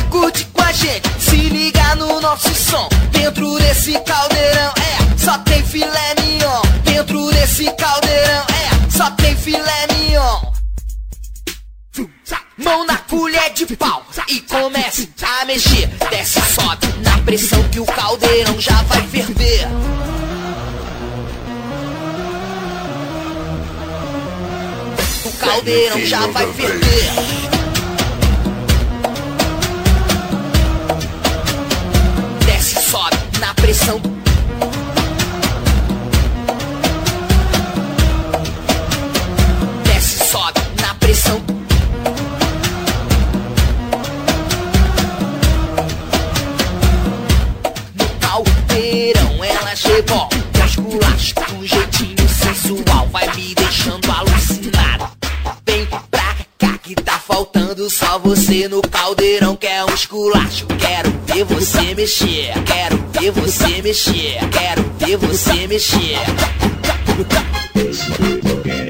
curte com a gente, se liga no nosso som. Dentro desse caldeirão, só tem filé mignon. Dentro desse caldeirão, só tem filé mignon. Mão na colher de pau e comece a mexer. Desce, sobe na pressão que o caldeirão já vai ferver. O caldeirão já vai ferver. Desce, sobe na pressão. Desce, sobe na pressão. No caldeirão ela chegou com esculacho, com jeitinho sensual, vai me deixando alucinado. Vem pra cá que tá faltando só você no caldeirão, que é um esculacho. Quero ver você mexer, quero ver você mexer, quero ver você mexer.